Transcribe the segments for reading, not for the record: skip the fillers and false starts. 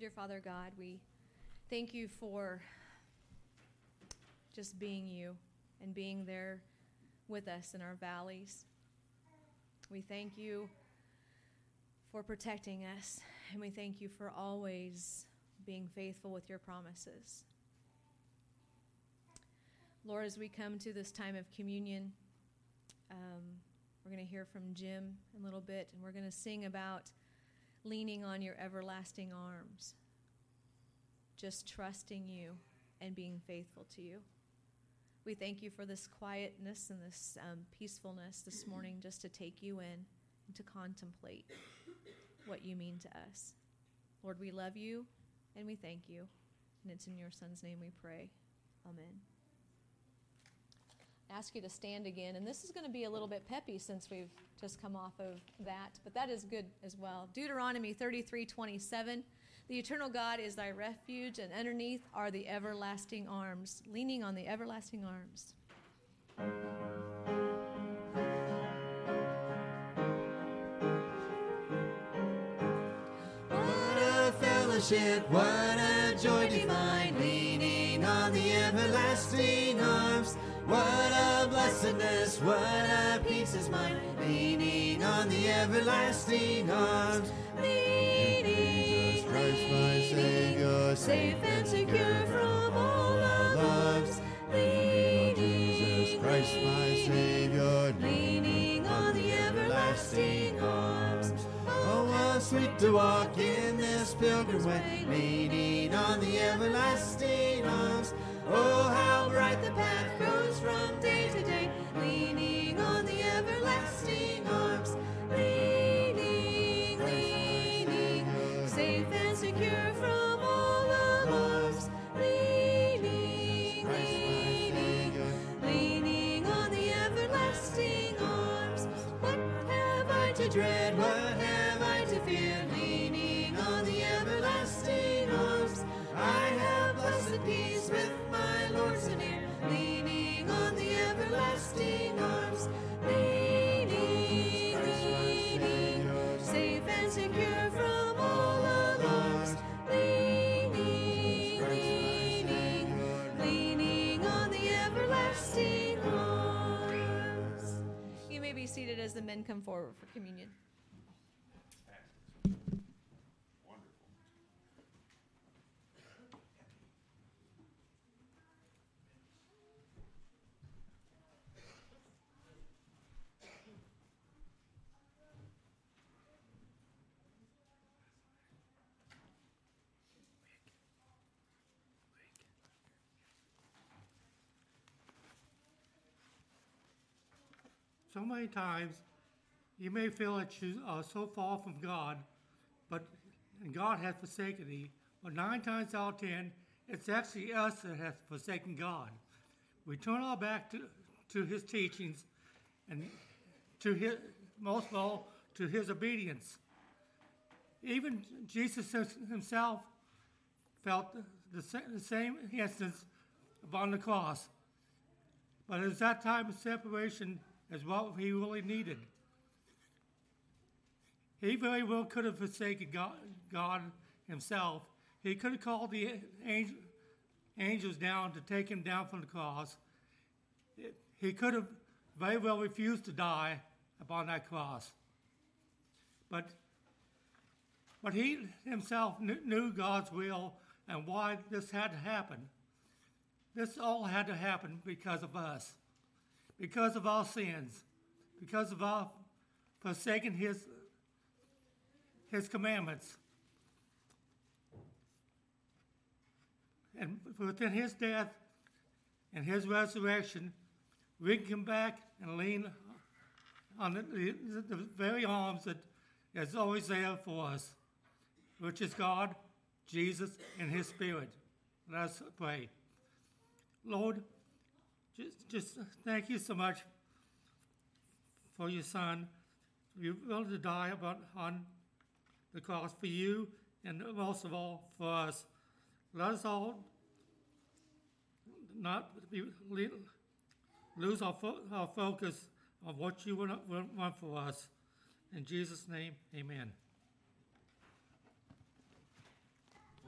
Dear Father God, we thank you for just being you and being there with us in our valleys. We thank you for protecting us, and we thank you for always being faithful with your promises. Lord, as we come to this time of communion, we're going to hear from Jim in a little bit, and we're going to sing about leaning on your everlasting arms, just trusting you and being faithful to you. We thank you for this quietness and this peacefulness this morning, just to take you in and to contemplate what you mean to us. Lord, we love you and we thank you, and it's in your Son's name we pray. Amen. I ask you to stand again, and this is going to be a little bit peppy since we've just come off of that, but that is good as well. Deuteronomy 33:27. The eternal God is thy refuge, and underneath are the everlasting arms, leaning on the everlasting arms. What a fellowship, what a joy divine, leaning on the everlasting arms. What a blessedness, what a peace is mine, leaning on the everlasting arms. Leaning, Christ my Savior, safe and secure from all alarms. Leaning, Jesus Christ my Savior, leaning on the everlasting arms. Oh, how sweet to walk in this pilgrim way, leaning on the everlasting arms. Oh, how bright the path grows from day to day, leaning on the everlasting arms. Leaning, leaning, safe and secure from all alarms. Leaning, leaning, leaning on the everlasting arms. What have I to dread? What have I to fear? Leaning on the everlasting arms. I have blessed peace with my Lord so near, leaning on the everlasting arms. Leaning, leaning, safe and secure from all alarms. Leaning, leaning, leaning on the everlasting arms. You may be seated as the men come forward for communion. So many times you may feel that you are so far from God, and God has forsaken thee. But 9 times out of 10, it's actually us that has forsaken God. We turn our back to his teachings and to his, most of all, to his obedience. Even Jesus himself felt the same instance upon the cross. But it was that time of separation is what he really needed. He very well could have forsaken God himself. He could have called the angels down to take him down from the cross. He could have very well refused to die upon that cross. But he himself knew God's will and why this had to happen. This all had to happen because of us, because of our sins, because of our forsaking his commandments. And within his death and his resurrection, we can come back and lean on the very arms that is always there for us, which is God, Jesus, and his Spirit. Let us pray. Lord, just thank you so much for your Son. You're willing to die on the cross for you and most of all for us. Let us all not lose our focus of what you want for us. In Jesus' name, amen.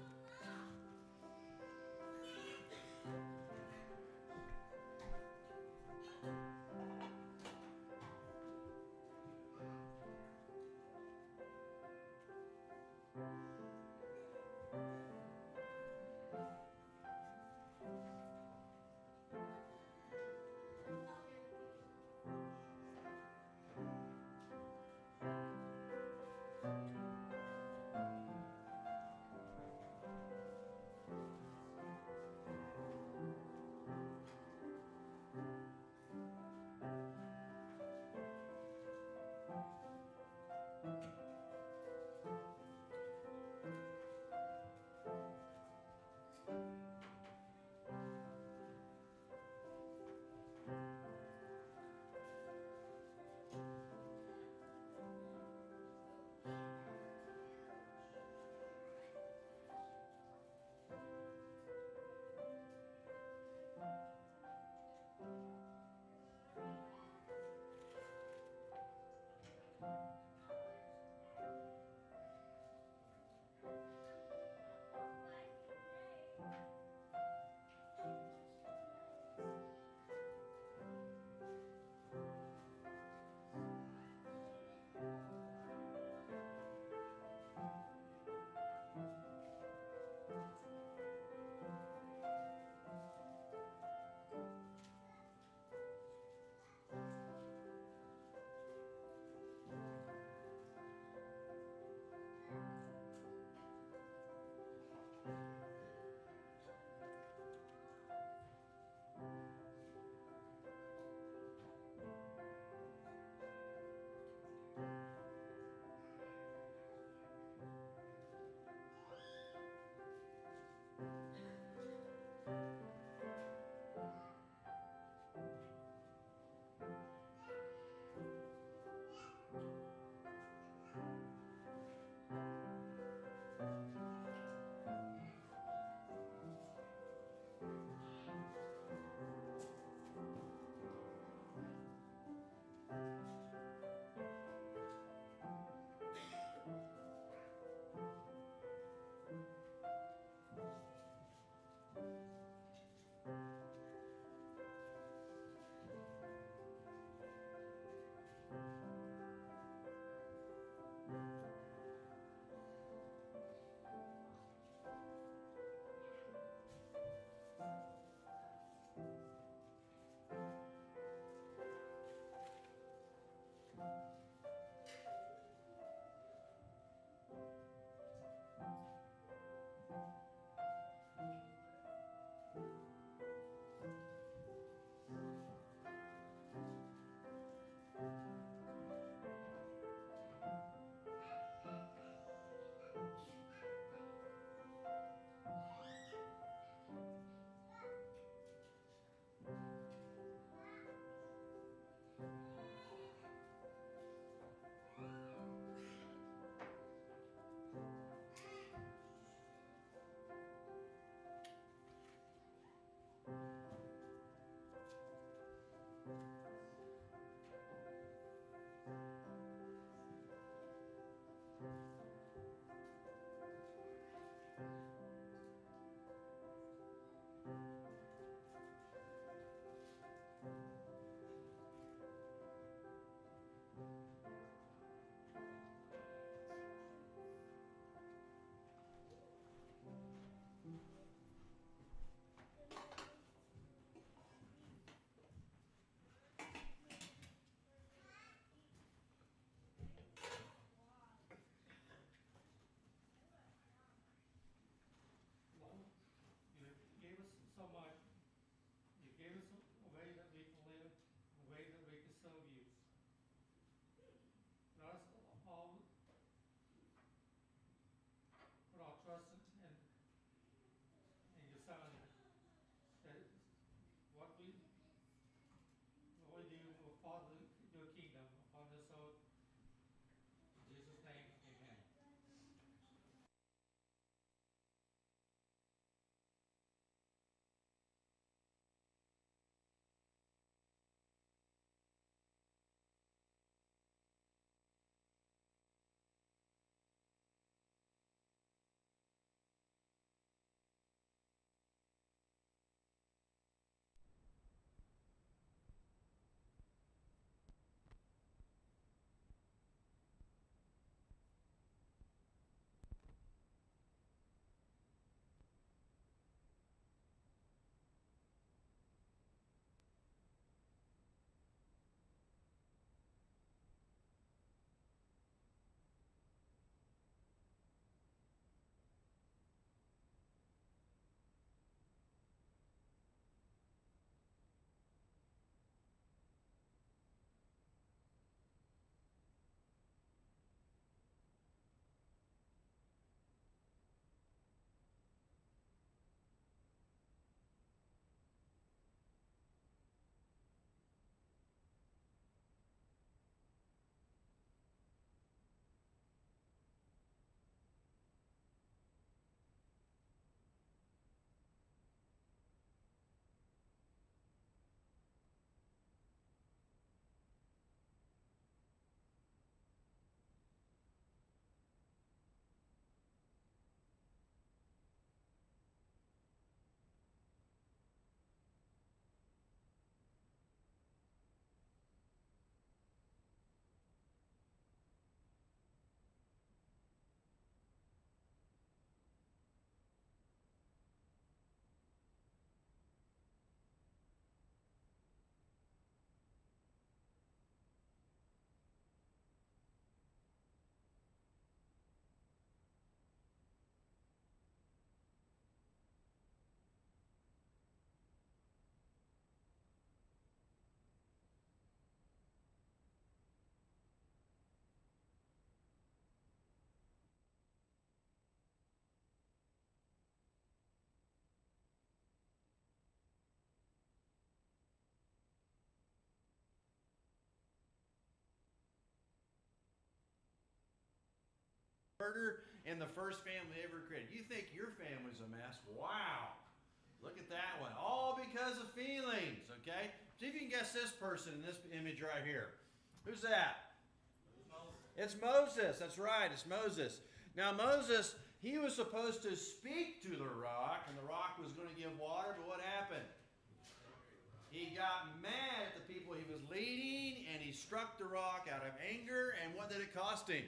murder in the first family ever created. You think your family's a mess? Wow. Look at that one. All because of feelings, okay? See if you can guess this person in this image right here. Who's that? It's Moses. That's right. It's Moses. Now, Moses, he was supposed to speak to the rock, and the rock was going to give water, but what happened? He got mad at the people he was leading, and he struck the rock out of anger, and what did it cost him?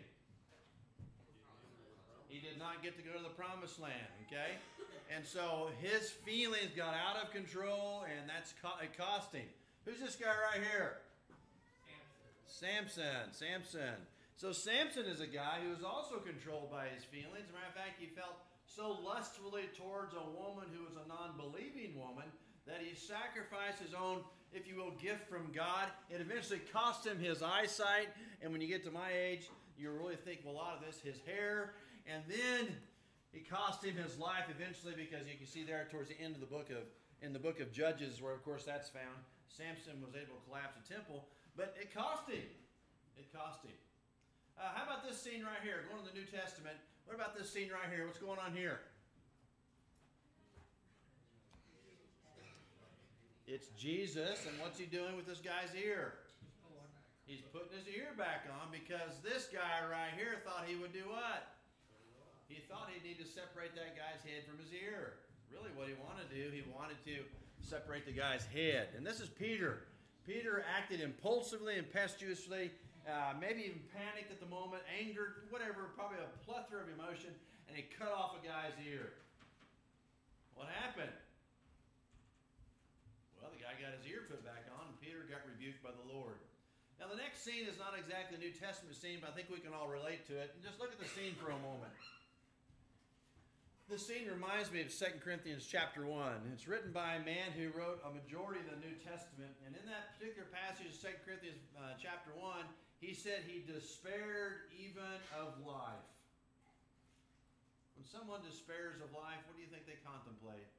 He did not get to go to the promised land, okay? And so his feelings got out of control, and it cost him. Who's this guy right here? Samson. So Samson is a guy who was also controlled by his feelings. As a matter of fact, he felt so lustfully towards a woman who was a non-believing woman that he sacrificed his own, if you will, gift from God. It eventually cost him his eyesight. And when you get to my age, you really think, well, a lot of this, his hair. And then it cost him his life eventually, because you can see there towards the end of the book of Judges, where of course that's found. Samson was able to collapse a temple, but it cost him. It cost him. How about this scene right here? Going to the New Testament. What about this scene right here? What's going on here? It's Jesus, and what's he doing with this guy's ear? He's putting his ear back on, because this guy right here thought he would do what? He thought he'd need to separate that guy's head from his ear. Really what he wanted to do, he wanted to separate the guy's head. And this is Peter. Peter acted impulsively, impetuously, maybe even panicked at the moment, angered, whatever, probably a plethora of emotion, and he cut off a guy's ear. What happened? Well, the guy got his ear put back on, and Peter got rebuked by the Lord. Now, the next scene is not exactly a New Testament scene, but I think we can all relate to it. And just look at the scene for a moment. This scene reminds me of 2 Corinthians chapter 1. It's written by a man who wrote a majority of the New Testament. And in that particular passage of 2 Corinthians chapter 1, he said he despaired even of life. When someone despairs of life, what do you think they contemplate?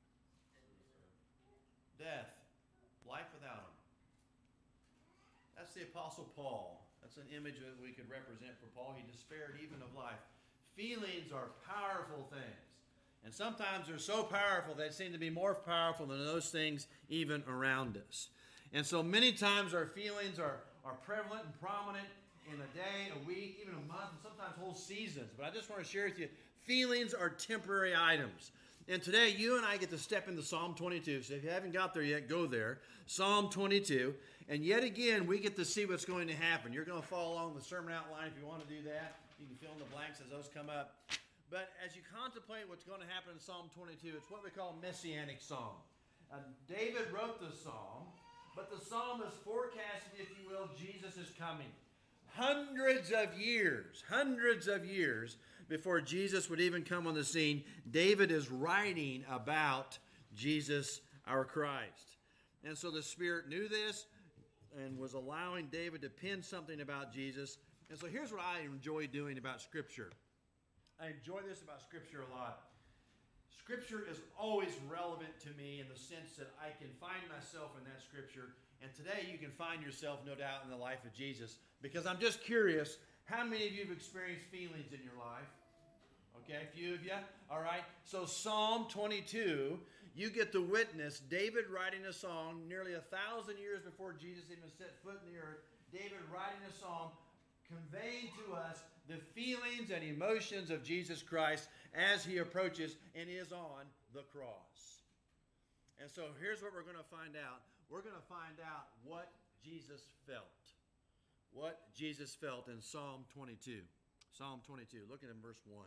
Death. Life without him. That's the Apostle Paul. That's an image that we could represent for Paul. He despaired even of life. Feelings are powerful things. And sometimes they're so powerful they seem to be more powerful than those things even around us. And so many times our feelings are prevalent and prominent in a day, a week, even a month, and sometimes whole seasons. But I just want to share with you, feelings are temporary items. And today you and I get to step into Psalm 22. So if you haven't got there yet, go there. Psalm 22. And yet again, we get to see what's going to happen. You're going to follow along the sermon outline if you want to do that. You can fill in the blanks as those come up. But as you contemplate what's going to happen in Psalm 22, it's what we call messianic psalm. David wrote the psalm, but the psalm is forecasting, if you will, Jesus is coming. Hundreds of years before Jesus would even come on the scene, David is writing about Jesus, our Christ. And so the Spirit knew this and was allowing David to pen something about Jesus. And so here's what I enjoy doing about Scripture. I enjoy this about Scripture a lot. Scripture is always relevant to me in the sense that I can find myself in that Scripture. And today you can find yourself, no doubt, in the life of Jesus. Because I'm just curious, how many of you have experienced feelings in your life? Okay, a few of you. All right. So Psalm 22, you get to witness David writing a song nearly 1,000 years before Jesus even set foot in the earth. David writing a song conveying to us the feelings and emotions of Jesus Christ as he approaches and is on the cross. And so here's what we're going to find out. We're going to find out what Jesus felt. What Jesus felt in Psalm 22. Psalm 22. Look at verse 1.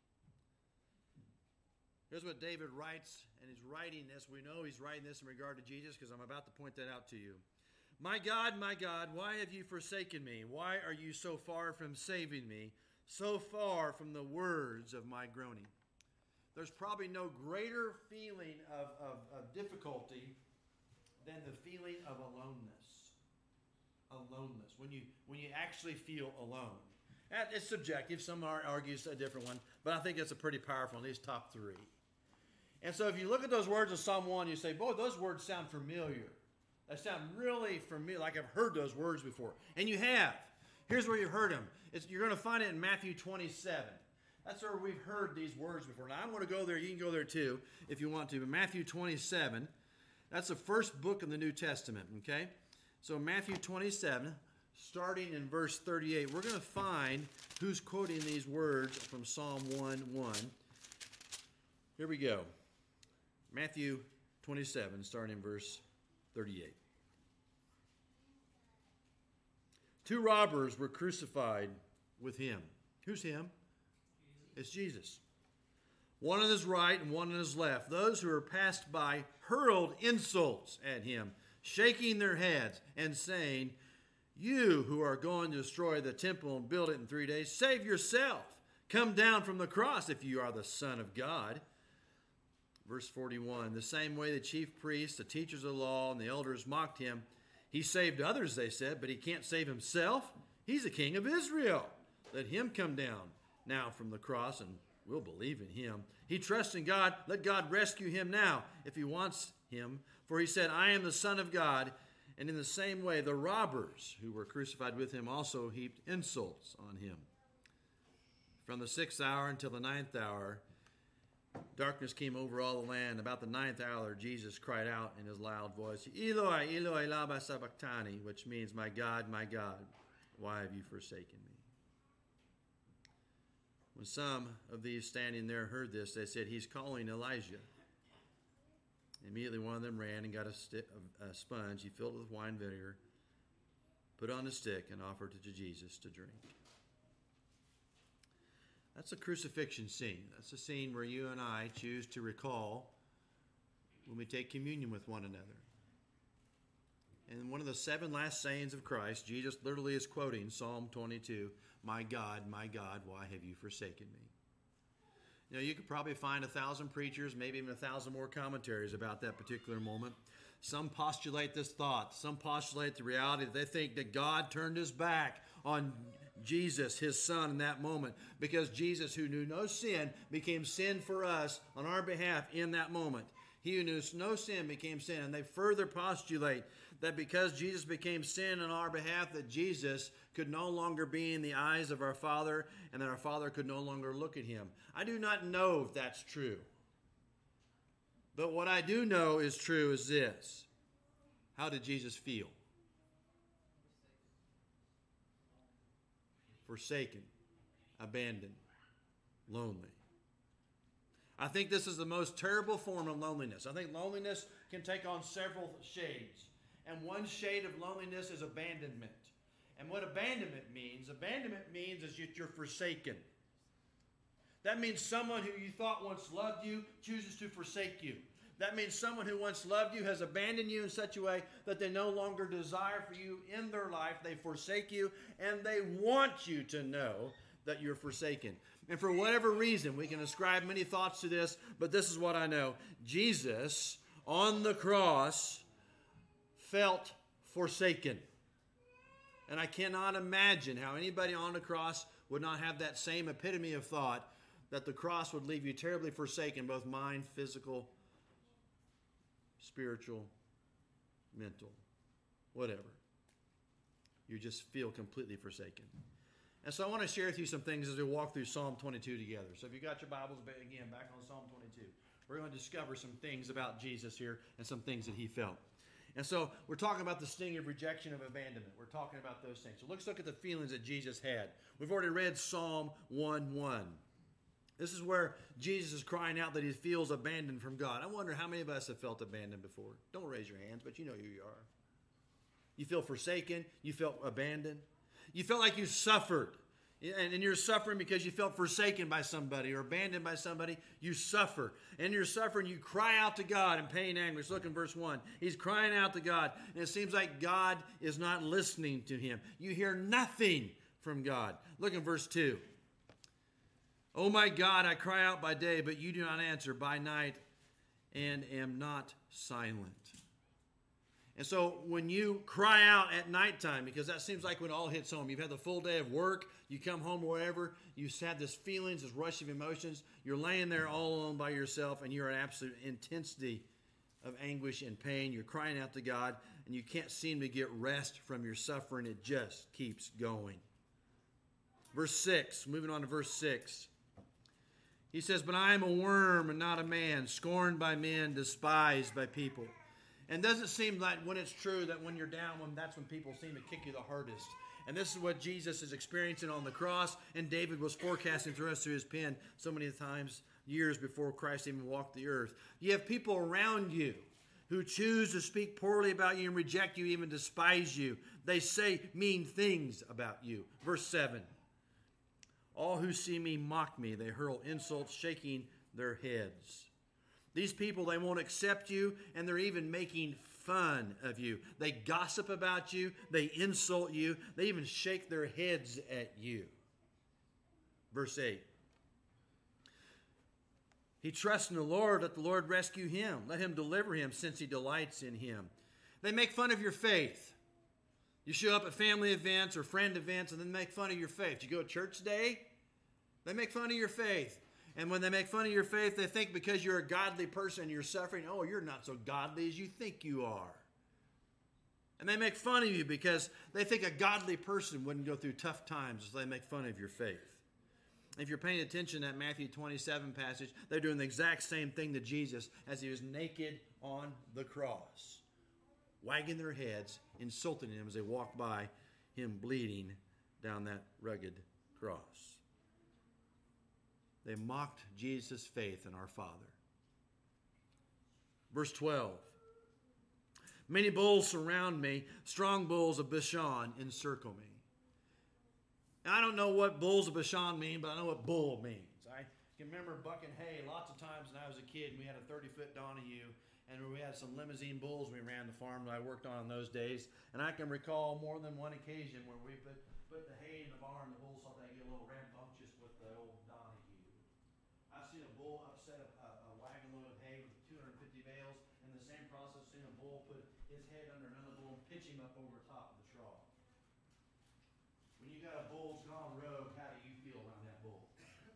Here's what David writes, and he's writing this. We know he's writing this in regard to Jesus because I'm about to point that out to you. My God, why have you forsaken me? Why are you so far from saving me, so far from the words of my groaning? There's probably no greater feeling of difficulty than the feeling of aloneness. Aloneness, when you actually feel alone. It's subjective. Some argue a different one, but I think it's a pretty powerful one, these top three. And so if you look at those words of Psalm 1, you say, boy, those words sound familiar. They sound really familiar, like I've heard those words before. And you have. Here's where you've heard them. You're going to find it in Matthew 27. That's where we've heard these words before. Now, I'm going to go there. You can go there too if you want to. But Matthew 27, that's the first book in the New Testament, okay? So Matthew 27, starting in verse 38, we're going to find who's quoting these words from Psalm 1:1. Here we go. Matthew 27, starting in verse 38. Two robbers were crucified with him. Who's him? It's Jesus. One on his right and one on his left. Those who were passed by hurled insults at him, shaking their heads and saying, "You who are going to destroy the temple and build it in 3 days, save yourself. Come down from the cross if you are the Son of God." Verse 41, the same way the chief priests, the teachers of the law, and the elders mocked him. He saved others, they said, but he can't save himself. He's the king of Israel. Let him come down now from the cross, and we'll believe in him. He trusts in God. Let God rescue him now if he wants him. For he said, "I am the Son of God." And in the same way, the robbers who were crucified with him also heaped insults on him. From the 6th hour until the 9th hour, darkness came over all the land. About the 9th hour, Jesus cried out in his loud voice, "Eloi, Eloi, lama sabachthani," which means, my God, why have you forsaken me?" When some of these standing there heard this, they said, "He's calling Elijah." Immediately one of them ran and got a sponge. He filled it with wine vinegar, put it on a stick, and offered it to Jesus to drink. That's a crucifixion scene. That's a scene where you and I choose to recall when we take communion with one another. And one of the 7 last sayings of Christ, Jesus literally is quoting Psalm 22, my God, why have you forsaken me?" You know, you could probably find 1,000 preachers, maybe even 1,000 more commentaries about that particular moment. Some postulate this thought. Some postulate the reality that they think that God turned his back on Jesus, his son, in that moment, because Jesus, who knew no sin, became sin for us on our behalf in that moment. He who knew no sin became sin. And they further postulate that because Jesus became sin on our behalf, that Jesus could no longer be in the eyes of our Father, and that our Father could no longer look at him. I do not know if that's true. But what I do know is true is this. How did Jesus feel? Forsaken, abandoned, lonely. I think this is the most terrible form of loneliness. I think loneliness can take on several shades. And one shade of loneliness is abandonment. And what abandonment means is that you're forsaken. That means someone who you thought once loved you chooses to forsake you. That means someone who once loved you has abandoned you in such a way that they no longer desire for you in their life. They forsake you, and they want you to know that you're forsaken. And for whatever reason, we can ascribe many thoughts to this, but this is what I know. Jesus, on the cross, felt forsaken. And I cannot imagine how anybody on the cross would not have that same epitome of thought, that the cross would leave you terribly forsaken, both mind, physical, spiritual, mental, whatever. You just feel completely forsaken. And so I want to share with you some things as we walk through Psalm 22 together. So if you got your Bibles back on Psalm 22, we're going to discover some things about Jesus here and some things that he felt. And so we're talking about the sting of rejection, of abandonment. We're talking about those things. So let's look at the feelings that Jesus had. We've already read Psalm 1:1. This is where Jesus is crying out that he feels abandoned from God. I wonder how many of us have felt abandoned before. Don't raise your hands, but you know who you are. You feel forsaken. You felt abandoned. You felt like you suffered. And you're suffering because you felt forsaken by somebody or abandoned by somebody. You suffer. And you're suffering. You cry out to God in pain and anguish. Look in verse 1. He's crying out to God. And it seems like God is not listening to him. You hear nothing from God. Look in verse 2. "Oh my God, I cry out by day, but you do not answer, by night, and am not silent." And so when you cry out at nighttime, because that seems like when it all hits home, you've had the full day of work, you come home or wherever, you had this feelings, this rush of emotions, you're laying there all alone by yourself, and you're in absolute intensity of anguish and pain. You're crying out to God, and you can't seem to get rest from your suffering. It just keeps going. Verse 6, moving on to verse 6. He says, but I am a worm and not a man, scorned by men, despised by people. And doesn't it seem like when it's true that when you're down, that's when people seem to kick you the hardest? And this is what Jesus is experiencing on the cross, and David was forecasting through us through his pen so many times, years before Christ even walked the earth. You have people around you who choose to speak poorly about you and reject you, even despise you. They say mean things about you. Verse 7. All who see me mock me. They hurl insults, shaking their heads. These people, they won't accept you, and they're even making fun of you. They gossip about you. They insult you. They even shake their heads at you. Verse 8. He trusts in the Lord. Let the Lord rescue him. Let him deliver him, since he delights in him. They make fun of your faith. You show up at family events or friend events and then make fun of your faith. You go to church day, they make fun of your faith. And when they make fun of your faith, they think because you're a godly person, you're suffering, oh, you're not so godly as you think you are. And they make fun of you because they think a godly person wouldn't go through tough times, so they make fun of your faith. If you're paying attention to that Matthew 27 passage, they're doing the exact same thing to Jesus as he was naked on the cross, wagging their heads, insulting him as they walked by him bleeding down that rugged cross. They mocked Jesus' faith in our Father. Verse 12. Many bulls surround me. Strong bulls of Bashan encircle me. Now, I don't know what bulls of Bashan mean, but I know what bull means. I can remember bucking hay lots of times when I was a kid, and we had a 30-foot Donahue, and we had some limousine bulls we ran the farm that I worked on in those days. And I can recall more than one occasion where we put the hay in the barn, the bulls thought they'd get a little rambunctious with the old Donahue. I've seen a bull upset a wagon load of hay with 250 bales. In the same process, seen a bull put his head under another bull and pitch him up over top of the trough. When you got a bull's gone rogue, how do you feel around that bull?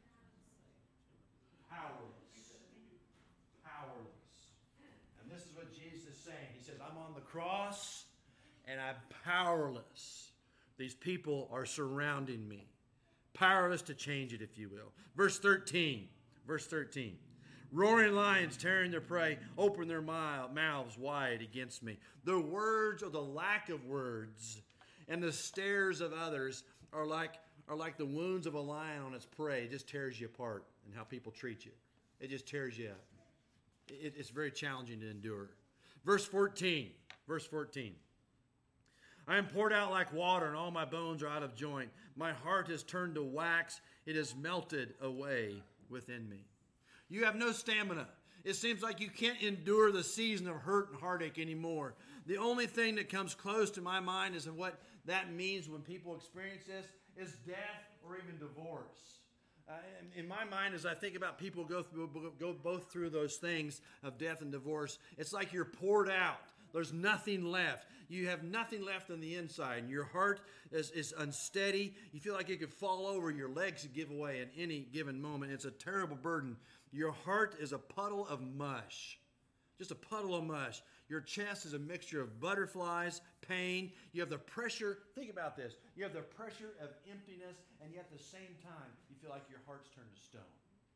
Powerless. Powerless. And this is what Jesus is saying. He says, I'm on the cross and I'm powerless. These people are surrounding me. Powerless to change it, if you will. Verse 13. Verse 13. Roaring lions tearing their prey, open their mouths wide against me. The words or the lack of words and the stares of others are like the wounds of a lion on its prey. It just tears you apart in how people treat you. It just tears you up. It's very challenging to endure. Verse 14. Verse 14. I am poured out like water, and all my bones are out of joint. My heart is turned to wax. It is melted away within me. You have no stamina. It seems like you can't endure the season of hurt and heartache anymore. The only thing that comes close to my mind is what that means when people experience this is death or even divorce. In my mind, as I think about people go both through those things of death and divorce, it's like you're poured out. There's nothing left. You have nothing left on the inside. And your heart is unsteady. You feel like it could fall over. Your legs could give away at any given moment. It's a terrible burden. Your heart is a puddle of mush. Just a puddle of mush. Your chest is a mixture of butterflies, pain. You have the pressure. Think about this. You have the pressure of emptiness, and yet at the same time, you feel like your heart's turned to stone.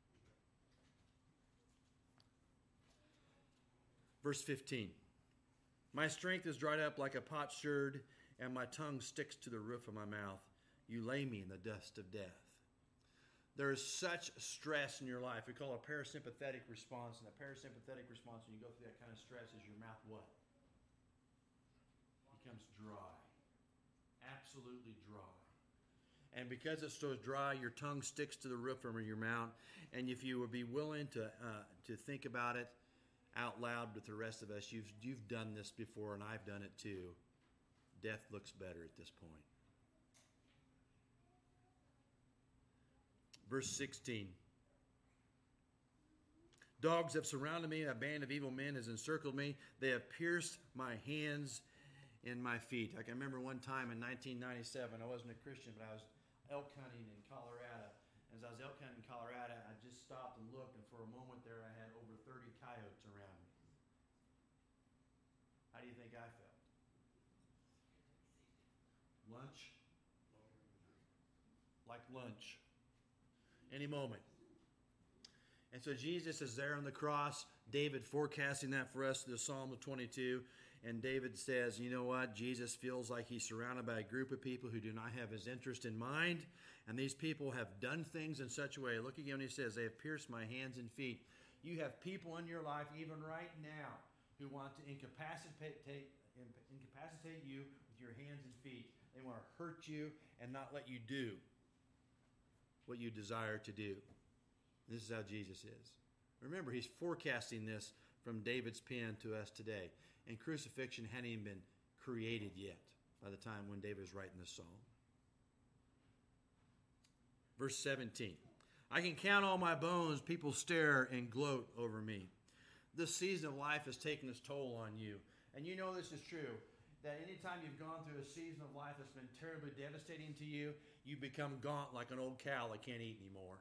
Verse 15. My strength is dried up like a potsherd, and my tongue sticks to the roof of my mouth. You lay me in the dust of death. There is such stress in your life. We call it a parasympathetic response. And a parasympathetic response, when you go through that kind of stress, is your mouth what? Becomes dry. Absolutely dry. And because it's so dry, your tongue sticks to the roof of your mouth. And if you would be willing to think about it out loud with the rest of us, you've done this before, and I've done it too. Death looks better at this point. Verse 16. Dogs have surrounded me. A band of evil men has encircled me. They have pierced my hands and my feet. I can remember one time in 1997, I wasn't a Christian, but I was elk hunting in Colorado. As I was elk hunting in Colorado, I just stopped and looked, and for a moment there, I had over 30 coyotes around me. How do you think I felt? Lunch? Like lunch. Any moment. And so Jesus is there on the cross, David forecasting that for us through Psalm 22. And David says, you know what? Jesus feels like he's surrounded by a group of people who do not have his interest in mind. And these people have done things in such a way. Look again, he says, they have pierced my hands and feet. You have people in your life, even right now, who want to incapacitate you with your hands and feet. They want to hurt you and not let you do what you desire to do. This is how Jesus is. Remember, he's forecasting this from David's pen to us today. And crucifixion hadn't even been created yet by the time when David was writing this psalm. Verse 17. I can count all my bones. People stare and gloat over me. This season of life has taken its toll on you. And you know this is true. That anytime you've gone through a season of life that's been terribly devastating to you, you become gaunt like an old cow that can't eat anymore.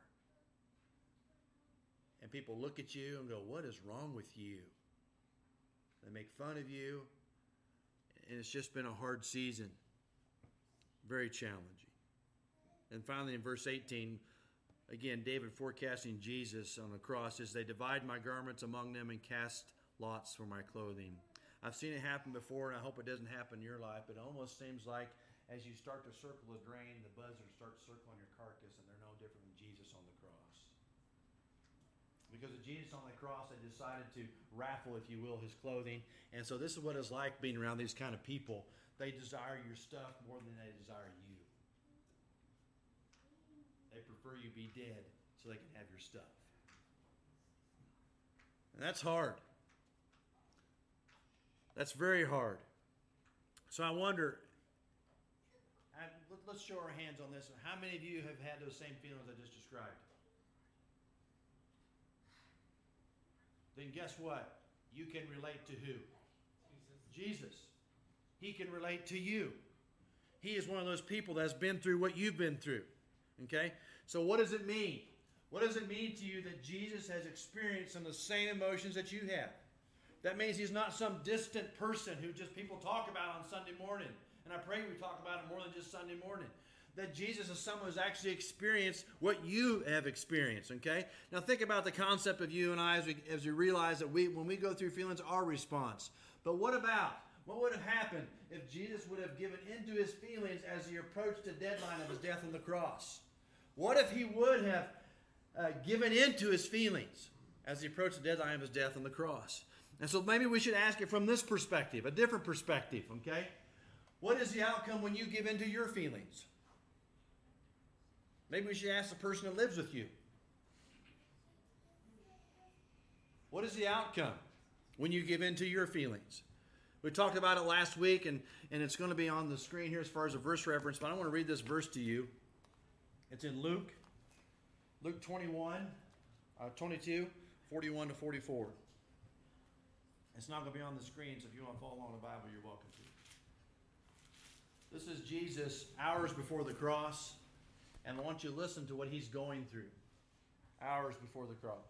And people look at you and go, what is wrong with you? They make fun of you. And it's just been a hard season. Very challenging. And finally in verse 18, again, David forecasting Jesus on the cross says, they divide my garments among them and cast lots for my clothing. I've seen it happen before, and I hope it doesn't happen in your life, but it almost seems like as you start to circle the grain, the buzzards start circling your carcass, and they're no different than Jesus on the cross. Because of Jesus on the cross, they decided to raffle, if you will, his clothing. And so this is what it's like being around these kind of people. They desire your stuff more than they desire you. They prefer you be dead so they can have your stuff. And that's hard. That's very hard. So I wonder, let's show our hands on this. How many of you have had those same feelings I just described? Then guess what? You can relate to who? Jesus. He can relate to you. He is one of those people that's been through what you've been through. Okay? So what does it mean? What does it mean to you that Jesus has experienced some of the same emotions that you have? That means he's not some distant person who just people talk about on Sunday morning. And I pray we talk about it more than just Sunday morning. That Jesus is someone who's actually experienced what you have experienced, okay? Now think about the concept of you and I as we realize that when we go through feelings, our response. But what would have happened if Jesus would have given into his feelings as he approached the deadline of his death on the cross? What if he would have given into his feelings as he approached the deadline of his death on the cross? And so maybe we should ask it from this perspective, a different perspective, okay? What is the outcome when you give into your feelings? Maybe we should ask the person that lives with you. What is the outcome when you give into your feelings? We talked about it last week, and it's going to be on the screen here as far as a verse reference, but I want to read this verse to you. It's in Luke 21, 22, 41 to 44. It's not going to be on the screen, so if you want to follow along in the Bible, you're welcome to. This is Jesus hours before the cross, and I want you to listen to what he's going through hours before the cross.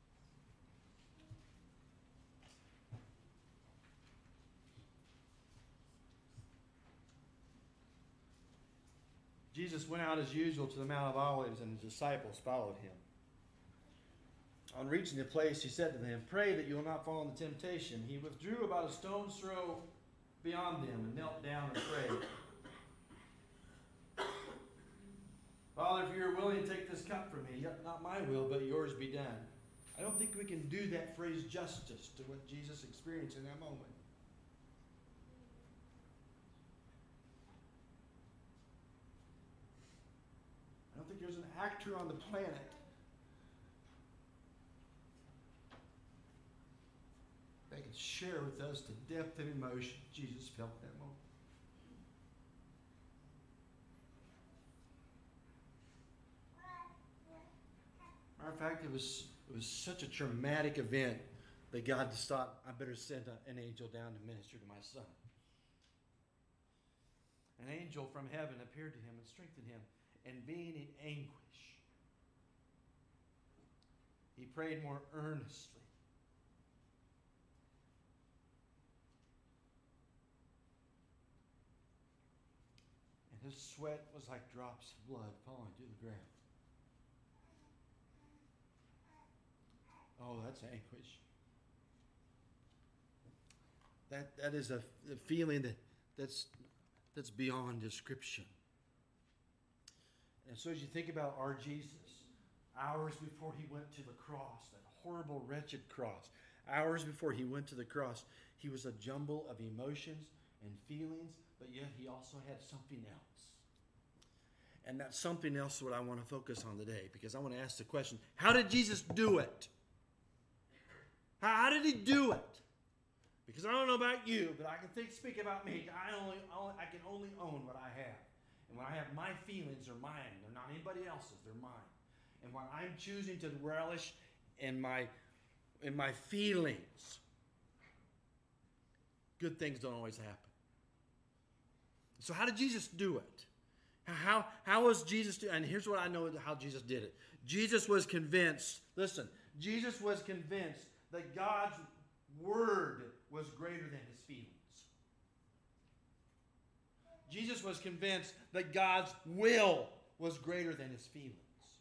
Jesus went out as usual to the Mount of Olives, and his disciples followed him. On reaching the place, he said to them, "Pray that you will not fall into temptation." He withdrew about a stone's throw beyond them and knelt down and prayed. "Father, if you are willing to take this cup from me, yet not my will, but yours be done." I don't think we can do that phrase justice to what Jesus experienced in that moment. I don't think there's an actor on the planet that can share with us the depth of emotion Jesus felt in that moment. Matter of fact, it was such a traumatic event that God just thought, I better send an angel down to minister to my son. An angel from heaven appeared to him and strengthened him. And being in anguish, he prayed more earnestly. And his sweat was like drops of blood falling to the ground. Oh, that's anguish. That is a feeling that's beyond description. And so as you think about our Jesus, hours before he went to the cross, that horrible, wretched cross, hours before he went to the cross, he was a jumble of emotions and feelings, but yet he also had something else. And that something else is what I want to focus on today, because I want to ask the question, how did Jesus do it? How did he do it? Because I don't know about you, but I can speak about me. I can only own what I have. And when I have my feelings, they're mine. They're not anybody else's. They're mine. And when I'm choosing to relish in my feelings, good things don't always happen. So how did Jesus do it? How was Jesus doing? And here's what I know how Jesus did it. Jesus was convinced, listen, Jesus was convinced that God's word was greater than his feelings. Jesus was convinced that God's will was greater than his feelings.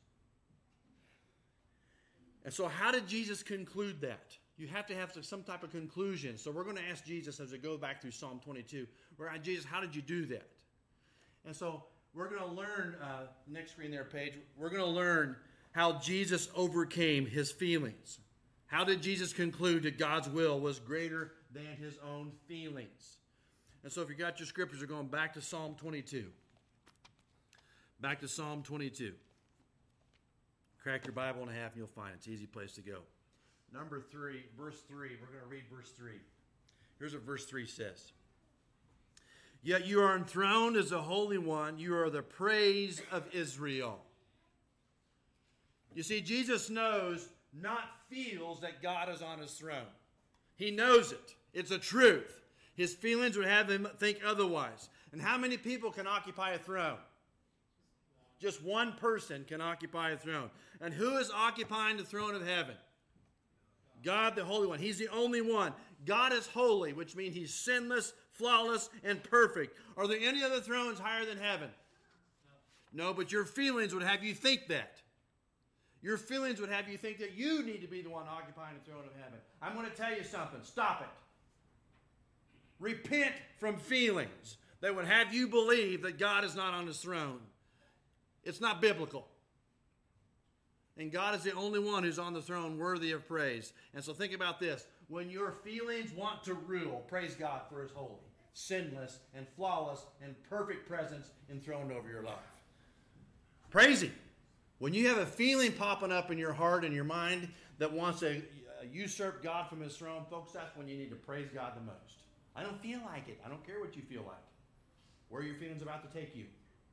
And so how did Jesus conclude that? You have to have some type of conclusion. So we're going to ask Jesus as we go back through Psalm 22. We're asking Jesus, how did you do that? And so we're going to learn, next screen there, Paige, we're going to learn how Jesus overcame his feelings. How did Jesus conclude that God's will was greater than his own feelings? And so if you got your scriptures, we're going back to Psalm 22. Back to Psalm 22. Crack your Bible in half and you'll find it. It's an easy place to go. Number 3, verse 3. We're going to read verse 3. Here's what verse 3 says. Yet you are enthroned as the Holy One. You are the praise of Israel. You see, Jesus knows, not feels, that God is on his throne. He knows it. It's a truth. His feelings would have him think otherwise. And how many people can occupy a throne? Just one person can occupy a throne. And who is occupying the throne of heaven? God, the Holy One. He's the only one. God is holy, which means he's sinless, flawless, and perfect. Are there any other thrones higher than heaven? No, but your feelings would have you think that. Your feelings would have you think that you need to be the one occupying the throne of heaven. I'm going to tell you something. Stop it. Repent from feelings that would have you believe that God is not on his throne. It's not biblical. And God is the only one who's on the throne worthy of praise. And so think about this. When your feelings want to rule, praise God for his holy, sinless, and flawless, and perfect presence enthroned over your life. Praise him. When you have a feeling popping up in your heart and your mind that wants to usurp God from his throne, folks, that's when you need to praise God the most. I don't feel like it. I don't care what you feel like. Where are your feelings about to take you?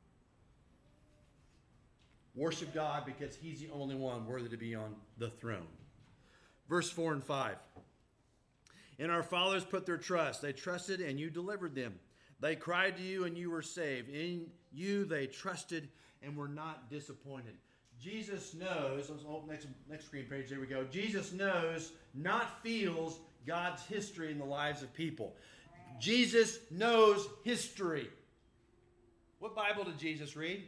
Worship God because he's the only one worthy to be on the throne. Verse 4 and 5. And our fathers put their trust. They trusted and you delivered them. They cried to you and you were saved. In you they trusted and were not disappointed. Jesus knows, next screen page, there we go. Jesus knows, not feels, God's history in the lives of people. Jesus knows history. What Bible did Jesus read?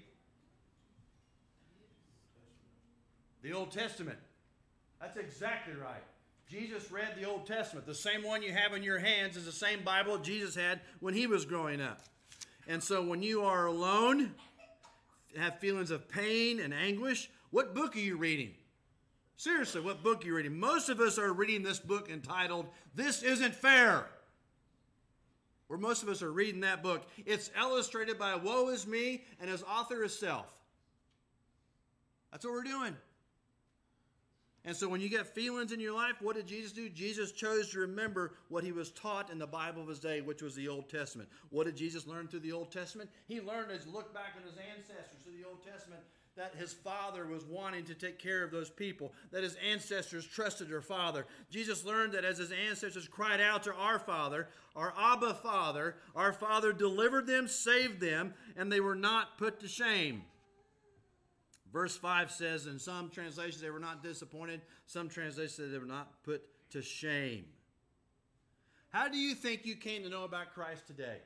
The Old Testament. That's exactly right. Jesus read the Old Testament. The same one you have in your hands is the same Bible Jesus had when he was growing up. And so when you are alone, have feelings of pain and anguish, what book are you reading? Seriously, what book are you reading? Most of us are reading this book entitled, This Isn't Fair. Or most of us are reading that book. It's illustrated by Woe Is Me and his author is self. That's what we're doing. And so when you get feelings in your life, what did Jesus do? Jesus chose to remember what he was taught in the Bible of his day, which was the Old Testament. What did Jesus learn through the Old Testament? He learned as he looked back at his ancestors through the Old Testament that his father was wanting to take care of those people, that his ancestors trusted their father. Jesus learned that as his ancestors cried out to our Father, our Abba Father, our Father delivered them, saved them, and they were not put to shame. Verse 5 says, in some translations, they were not disappointed. Some translations say they were not put to shame. How do you think you came to know about Christ today?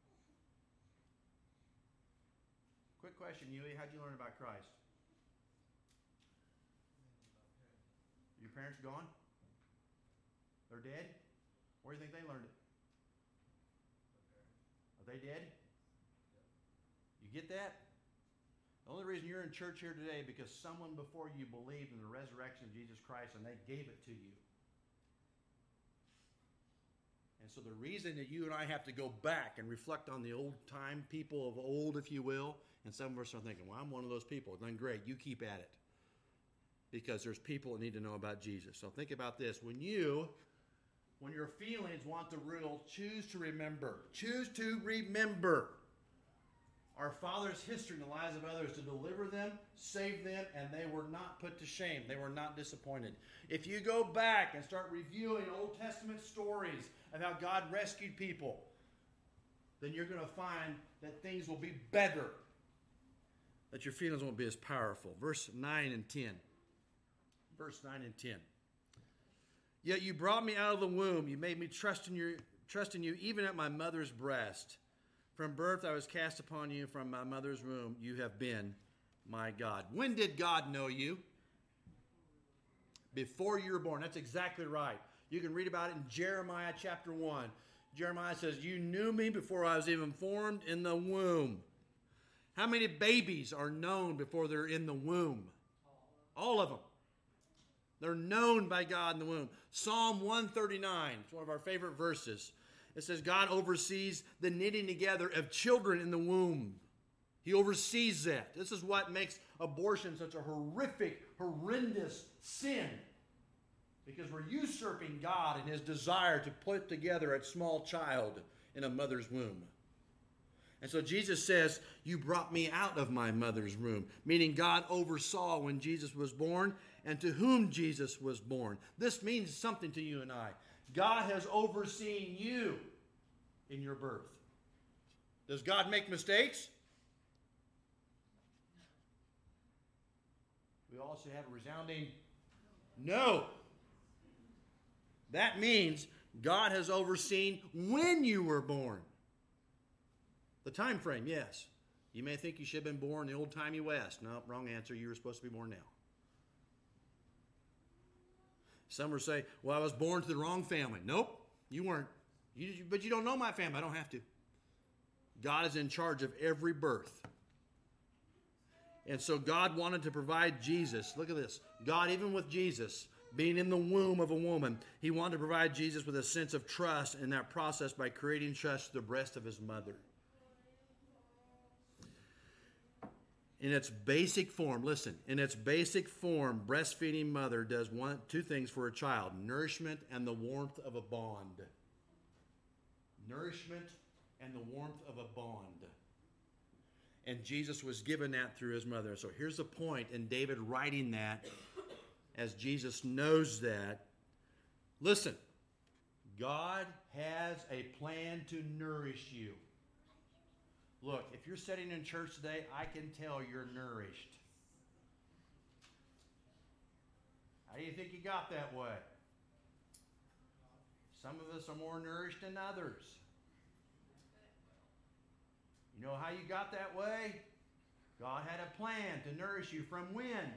Quick question, Yui. How did you learn about Christ? parents gone? They're dead? Where do you think they learned it? Are they dead? You get that? The only reason you're in church here today is because someone before you believed in the resurrection of Jesus Christ and they gave it to you. And so the reason that you and I have to go back and reflect on the old time people of old, if you will, and some of us are thinking, well, I'm one of those people. Then great, you keep at it. Because there's people that need to know about Jesus. So think about this. When your feelings want to rule, choose to remember. Choose to remember our Father's history in the lives of others to deliver them, save them, and they were not put to shame. They were not disappointed. If you go back and start reviewing Old Testament stories of how God rescued people, then you're going to find that things will be better, that your feelings won't be as powerful. Verse 9 and 10. Verse 9 and 10. Yet you brought me out of the womb. You made me trust in you even at my mother's breast. From birth I was cast upon you. From my mother's womb you have been my God. When did God know you? Before you were born. That's exactly right. You can read about it in Jeremiah chapter 1. Jeremiah says, you knew me before I was even formed in the womb. How many babies are known before they're in the womb? All of them. They're known by God in the womb. Psalm 139, it's one of our favorite verses. It says God oversees the knitting together of children in the womb. He oversees that. This is what makes abortion such a horrific, horrendous sin. Because we're usurping God and His desire to put together a small child in a mother's womb. And so Jesus says, you brought me out of my mother's womb. Meaning God oversaw when Jesus was born and to whom Jesus was born. This means something to you and I. God has overseen you in your birth. Does God make mistakes? We also have a resounding no. That means God has overseen when you were born. The time frame, yes. You may think you should have been born in the old-timey West. No, wrong answer. You were supposed to be born now. Some will say, well, I was born to the wrong family. Nope, you weren't. But you don't know my family. I don't have to. God is in charge of every birth. And so God wanted to provide Jesus. Look at this. God, even with Jesus being in the womb of a woman, He wanted to provide Jesus with a sense of trust in that process by creating trust to the breast of His mother. In its basic form, listen, in its basic form, breastfeeding mother does two things for a child: nourishment and the warmth of a bond. Nourishment and the warmth of a bond. And Jesus was given that through His mother. So here's the point in David writing that, as Jesus knows that. Listen, God has a plan to nourish you. Look, if you're sitting in church today, I can tell you're nourished. How do you think you got that way? Some of us are more nourished than others. You know how you got that way? God had a plan to nourish you from when?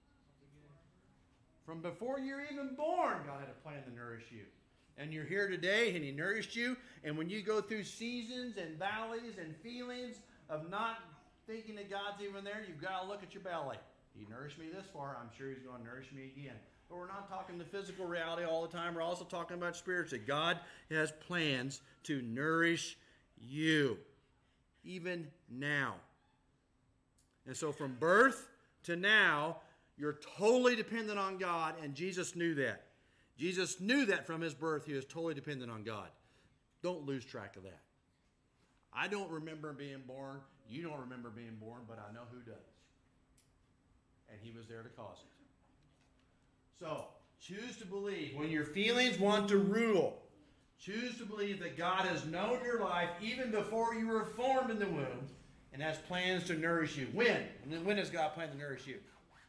From before you're even born, God had a plan to nourish you. And you're here today, and He nourished you. And when you go through seasons and valleys and feelings of not thinking that God's even there, you've got to look at your belly. He nourished me this far. I'm sure He's going to nourish me again. But we're not talking the physical reality all the time. We're also talking about spiritually. God has plans to nourish you, even now. And so from birth to now, you're totally dependent on God, and Jesus knew that. Jesus knew that from His birth He was totally dependent on God. Don't lose track of that. I don't remember being born. You don't remember being born, but I know who does. And He was there to cause it. So, choose to believe. When your feelings want to rule, choose to believe that God has known your life even before you were formed in the womb and has plans to nourish you. When? And when does God plan to nourish you?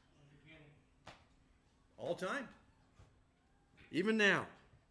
All time. Even now.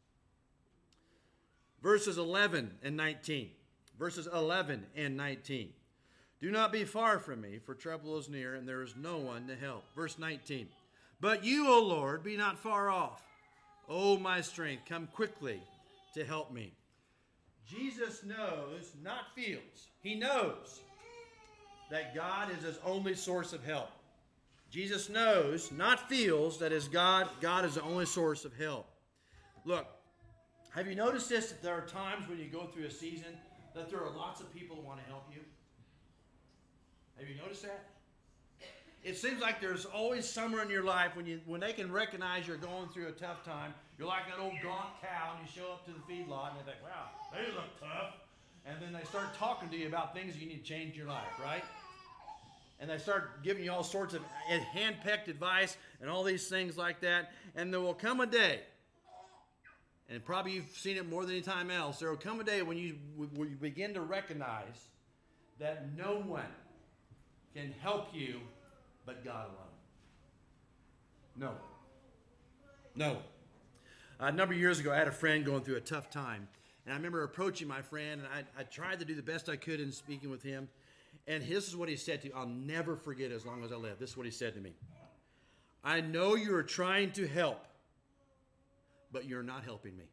Verses 11 and 19. Verses 11 and 19. Do not be far from me, for trouble is near, and there is no one to help. Verse 19. But you, O Lord, be not far off. O my strength, come quickly to help me. Jesus knows, not feels. He knows that God is his only source of help. Jesus knows, not feels, that God is the only source of help. Look, have you noticed this? That there are times when you go through a season that there are lots of people who want to help you? Have you noticed that? It seems like there's always somewhere in your life when they can recognize you're going through a tough time. You're like that old gaunt cow, and you show up to the feedlot, and they think, wow, they look tough. And then they start talking to you about things you need to change in your life, right? And they start giving you all sorts of hand-picked advice and all these things like that. And there will come a day, and probably you've seen it more than any time else, there will come a day when you begin to recognize that no one can help you but God alone. No. A number of years ago, I had a friend going through a tough time. And I remember approaching my friend, and I tried to do the best I could in speaking with him. And this is what he said to me. I'll never forget it as long as I live. This is what he said to me. I know you are trying to help, but you're not helping me.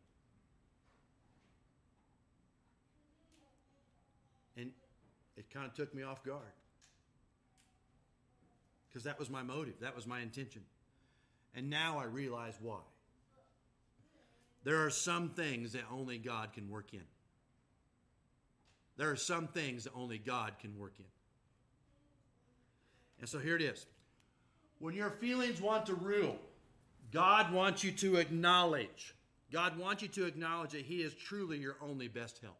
And it kind of took me off guard. Because that was my motive. That was my intention. And now I realize why. There are some things that only God can work in. There are some things that only God can work in. And so here it is. When your feelings want to rule, God wants you to acknowledge. God wants you to acknowledge that He is truly your only best help.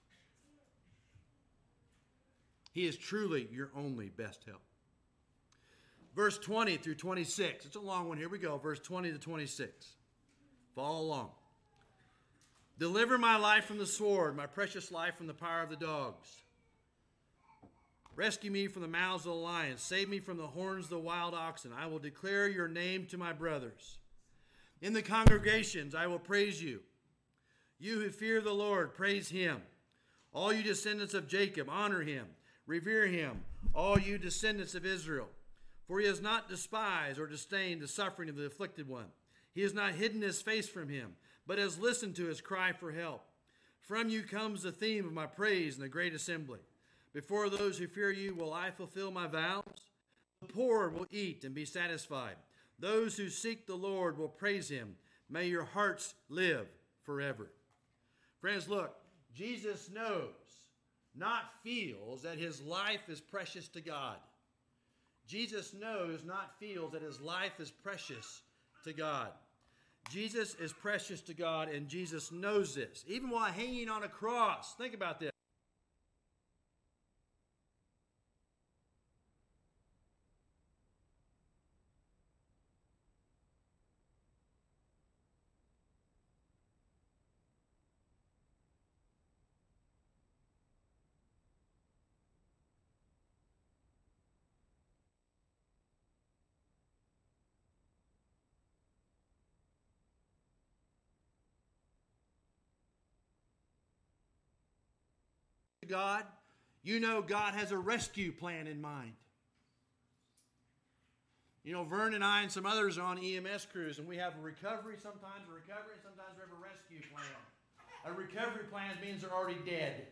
He is truly your only best help. Verse 20 through 26. It's a long one. Here we go. Verse 20 to 26. Follow along. Deliver my life from the sword, my precious life from the power of the dogs. Rescue me from the mouths of the lions. Save me from the horns of the wild oxen. I will declare your name to my brothers. In the congregations I will praise you. You who fear the Lord, praise Him. All you descendants of Jacob, honor Him. Revere Him, all you descendants of Israel. For He has not despised or disdained the suffering of the afflicted one. He has not hidden His face from him, but has listened to his cry for help. From you comes the theme of my praise in the great assembly. Before those who fear you will I fulfill my vows. The poor will eat and be satisfied. Those who seek the Lord will praise Him. May your hearts live forever. Friends, look, Jesus knows, not feels, that His life is precious to God. Jesus knows, not feels, that His life is precious to God. Jesus is precious to God, and Jesus knows this. Even while hanging on a cross, think about this. God, you know God has a rescue plan in mind. You know, Vern and I and some others are on EMS crews, and we have a recovery, sometimes we have a rescue plan. A recovery plan means they're already dead.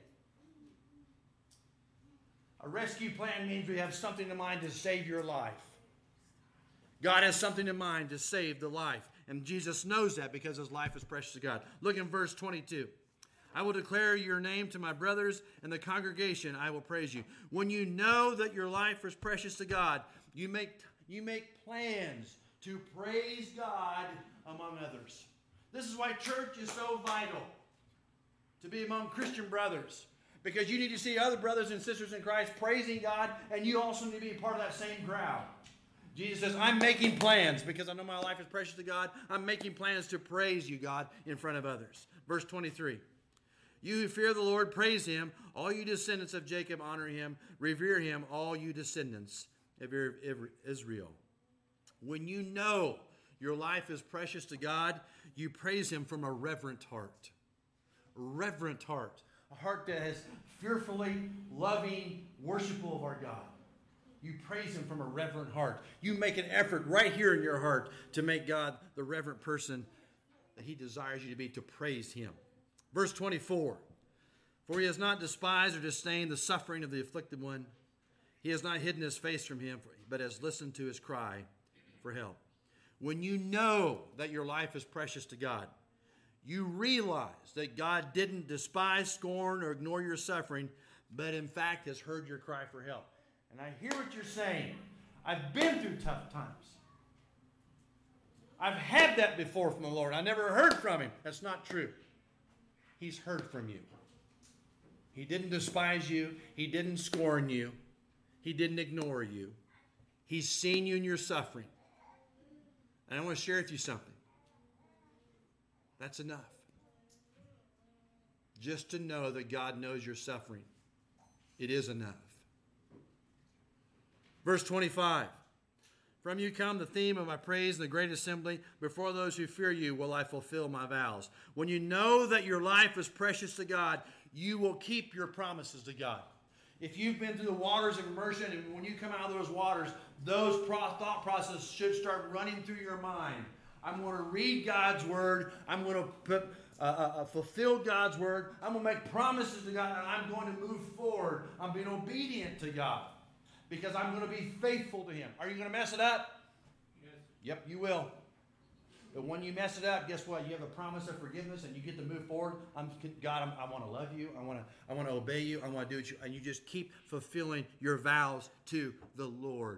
A rescue plan means we have something in mind to save your life. God has something in mind to save the life, and Jesus knows that because His life is precious to God. Look in verse 22. I will declare your name to my brothers, and the congregation I will praise you. When you know that your life is precious to God, you make plans to praise God among others. This is why church is so vital, to be among Christian brothers. Because you need to see other brothers and sisters in Christ praising God, and you also need to be a part of that same crowd. Jesus says, I'm making plans because I know my life is precious to God. I'm making plans to praise you, God, in front of others. Verse 23. You who fear the Lord, praise Him. All you descendants of Jacob, honor Him. Revere Him, all you descendants of Israel. When you know your life is precious to God, you praise Him from a reverent heart. A reverent heart. A heart that is fearfully loving, worshipful of our God. You praise Him from a reverent heart. You make an effort right here in your heart to make God the reverent person that He desires you to be, to praise Him. Verse 24, for He has not despised or disdained the suffering of the afflicted one. He has not hidden His face from him, but has listened to his cry for help. When you know that your life is precious to God, you realize that God didn't despise, scorn, or ignore your suffering, but in fact has heard your cry for help. And I hear what you're saying. I've been through tough times. I've had that before from the Lord. I never heard from Him. That's not true. He's heard from you. He didn't despise you. He didn't scorn you. He didn't ignore you. He's seen you in your suffering. And I want to share with you something. That's enough. Just to know that God knows your suffering. It is enough. Verse 25. From you come the theme of my praise in the great assembly. Before those who fear you will I fulfill my vows. When you know that your life is precious to God, you will keep your promises to God. If you've been through the waters of immersion, and when you come out of those waters, those thought processes should start running through your mind. I'm going to read God's Word. I'm going to fulfill God's Word. I'm going to make promises to God, and I'm going to move forward. I'm being obedient to God because I'm going to be faithful to Him. Are you going to mess it up? Yes. Yep, you will. But when you mess it up, guess what? You have a promise of forgiveness, and you get to move forward. God, I want to love you. I want to obey you. I want to do what you, and you just keep fulfilling your vows to the Lord.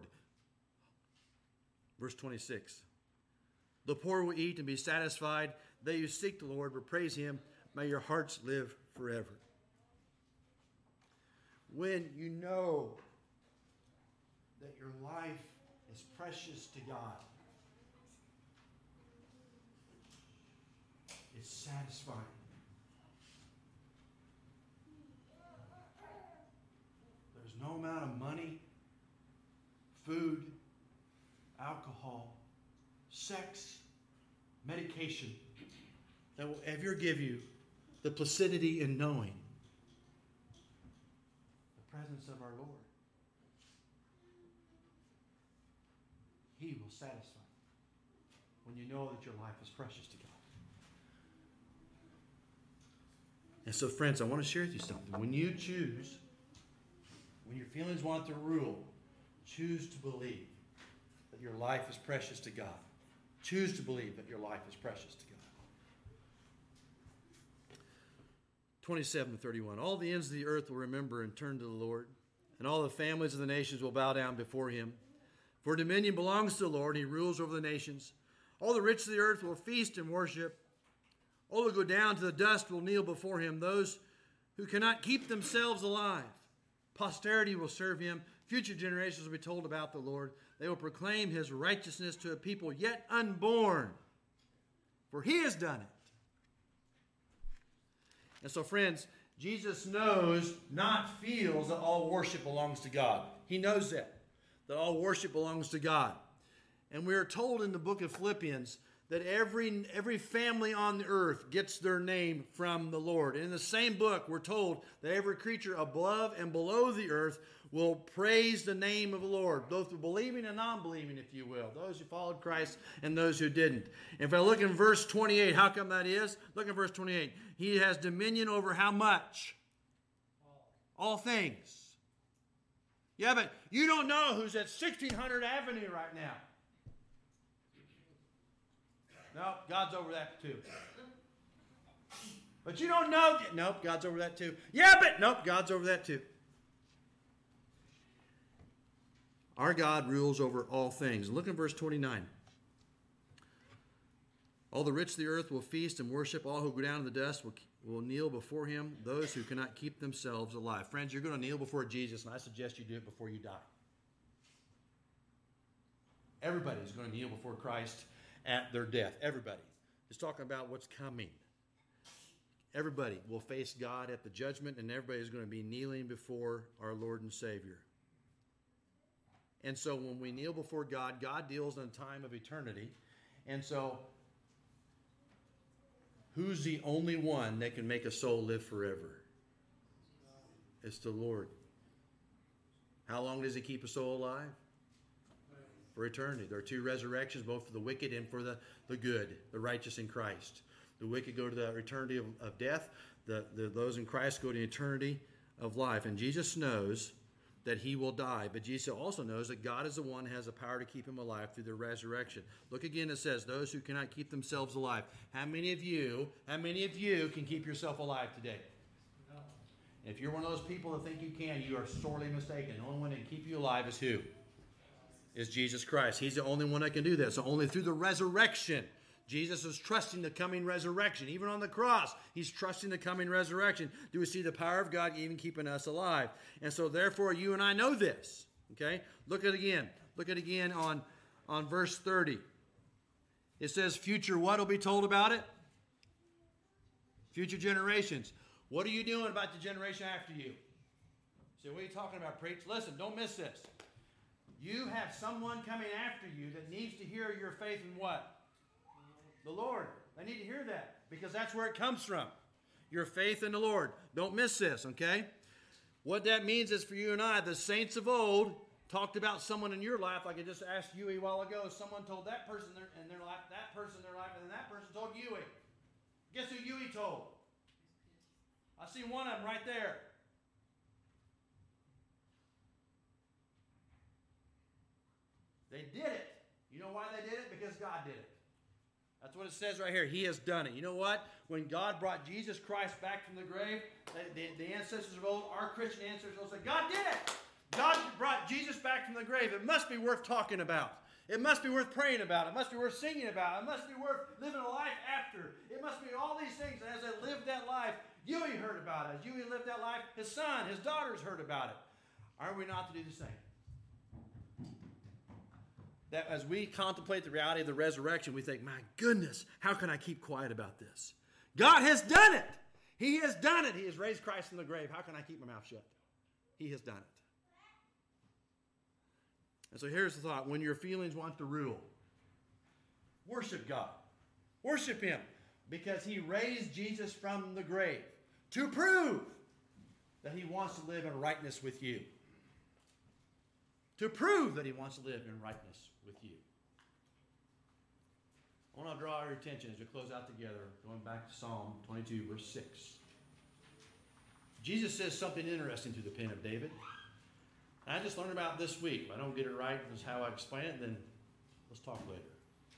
Verse 26. The poor will eat and be satisfied. They who seek the Lord will praise Him. May your hearts live forever. When you know that your life is precious to God, it's satisfying. There's no amount of money, food, alcohol, sex, medication that will ever give you the placidity in knowing the presence of our Lord. He will satisfy when you know that your life is precious to God. And so, friends, I want to share with you something. When you choose, when your feelings want to rule, choose to believe that your life is precious to God. Choose to believe that your life is precious to God. 27:31. All the ends of the earth will remember and turn to the Lord, and all the families of the nations will bow down before Him. For dominion belongs to the Lord, and He rules over the nations. All the rich of the earth will feast and worship. All who go down to the dust will kneel before Him. Those who cannot keep themselves alive. Posterity will serve Him. Future generations will be told about the Lord. They will proclaim His righteousness to a people yet unborn. For He has done it. And so, friends, Jesus knows, not feels, that all worship belongs to God. He knows that all worship belongs to God. And we are told in the book of Philippians that every family on the earth gets their name from the Lord. And in the same book, we're told that every creature above and below the earth will praise the name of the Lord, both believing and non-believing, if you will, those who followed Christ and those who didn't. If I look in verse 28, how come that is? Look at verse 28. He has dominion over how much? All things. Yeah, but you don't know who's at 1600 Avenue right now. No, God's over that too. But you don't know. Nope, God's over that too. Yeah, but nope, God's over that too. Our God rules over all things. Look at verse 29. All the rich of the earth will feast and worship. All who go down to the dust will kneel before Him. Those who cannot keep themselves alive. Friends, you're going to kneel before Jesus, and I suggest you do it before you die. Everybody is going to kneel before Christ at their death. Everybody. It's talking about what's coming. Everybody will face God at the judgment, and everybody is going to be kneeling before our Lord and Savior. And so when we kneel before God, God deals in time of eternity. And so who's the only one that can make a soul live forever? It's the Lord. How long does he keep a soul alive? For eternity. There are two resurrections, both for the wicked and for the good, the righteous in Christ. The wicked go to the eternity of death. Those in Christ go to eternity of life. And Jesus knows that he will die. But Jesus also knows that God is the one who has the power to keep him alive through the resurrection. Look again, it says, those who cannot keep themselves alive. How many of you can keep yourself alive today? No. If you're one of those people that think you can, you are sorely mistaken. The only one that can keep you alive is who? Is Jesus Christ. He's the only one that can do that. So only through the resurrection. Jesus is trusting the coming resurrection. Even on the cross, he's trusting the coming resurrection. Do we see the power of God even keeping us alive? And so therefore, you and I know this. Okay? Look at it again. Look at it again on verse 30. It says, future what will be told about it? Future generations. What are you doing about the generation after you? Say, what are you talking about, preach? Listen, don't miss this. You have someone coming after you that needs to hear your faith in what? The Lord. They need to hear that because that's where it comes from. Your faith in the Lord. Don't miss this, okay? What that means is for you and I, the saints of old talked about someone in your life, like I just asked Huey a while ago. Someone told that person in their life, that person in their life, and then that person told Huey. Guess who Huey told? I see one of them right there. They did it. You know why they did it? Because God did it. That's what it says right here. He has done it. You know what? When God brought Jesus Christ back from the grave, the ancestors of old, our Christian ancestors will say, God did it. God brought Jesus back from the grave. It must be worth talking about. It must be worth praying about. It must be worth singing about. It must be worth living a life after. It must be all these things. And as they lived that life, Huey heard about it. As Huey lived that life, his son, his daughters heard about it. Are we not to do the same? That as we contemplate the reality of the resurrection, we think, my goodness, how can I keep quiet about this? God has done it. He has done it. He has raised Christ from the grave. How can I keep my mouth shut? He has done it. And so here's the thought. When your feelings want to rule, worship God. Worship him because he raised Jesus from the grave to prove that he wants to live in rightness with you. To prove that he wants to live in rightness with you. I want to draw your attention as we close out together, going back to Psalm 22, verse 6. Jesus says something interesting through the pen of David. I just learned about this week. If I don't get it right, this is how I explain it, then let's talk later.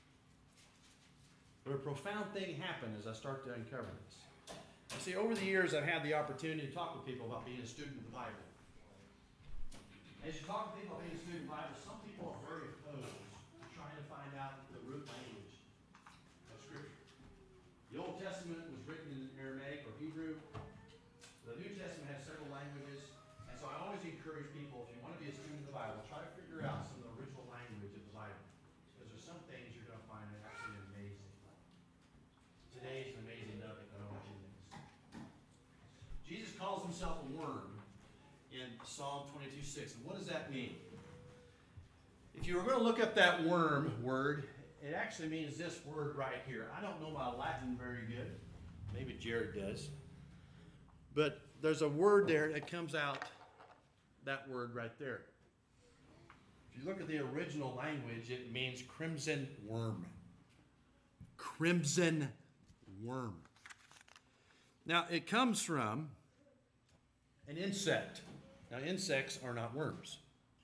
But a profound thing happened as I start to uncover this. You see, over the years, I've had the opportunity to talk with people about being a student of the Bible. As you talk to people about being a student of the Bible, some people are very opposed to trying to find out the root language of Scripture. The Old Testament was written in Aramaic or Hebrew. The New Testament has several languages. And so I always encourage people, if you want to be a student of the Bible, try to figure out some of the original language of the Bible. Because there's some things you're going to find that are actually amazing. Today's an amazing nugget. I don't know what you think. Jesus calls himself a worm in Psalm 22:6. And what does that mean? If you were going to look up that worm word, it actually means this word right here. I don't know my Latin very good. Maybe Jared does. But there's a word there that comes out, that word right there. If you look at the original language, it means crimson worm. Crimson worm. Now, it comes from an insect. Now, insects are not worms.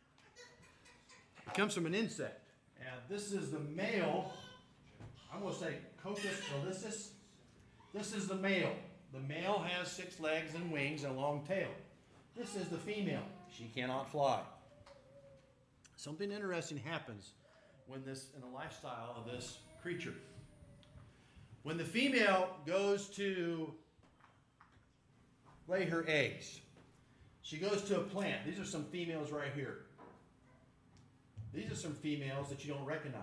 It comes from an insect. And this is the male, I'm going to say Coccus felicis. This is the male. The male has 6 legs and wings and a long tail. This is the female. She cannot fly. Something interesting happens when this, in the lifestyle of this creature. When the female goes to lay her eggs, she goes to a plant. These are some females right here. These are some females that you don't recognize.